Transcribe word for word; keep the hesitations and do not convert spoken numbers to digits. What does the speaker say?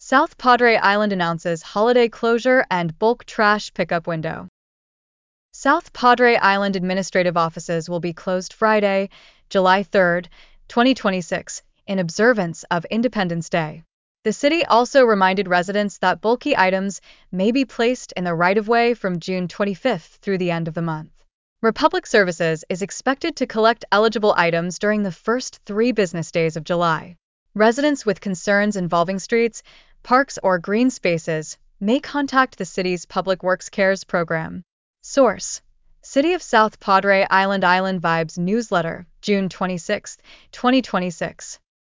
South Padre Island announces holiday closure and bulk trash pickup window. South Padre Island administrative offices will be closed Friday, July third, twenty twenty-six, in observance of Independence Day. The city also reminded residents that bulky items may be placed in the right-of-way from June twenty-fifth through the end of the month. Republic Services is expected to collect eligible items during the first three business days of July. Residents with concerns involving streets, parks, or green spaces may contact the city's Public Works Cares program. Source: City of South Padre Island Island Vibes Newsletter, June twenty-sixth, twenty twenty-six.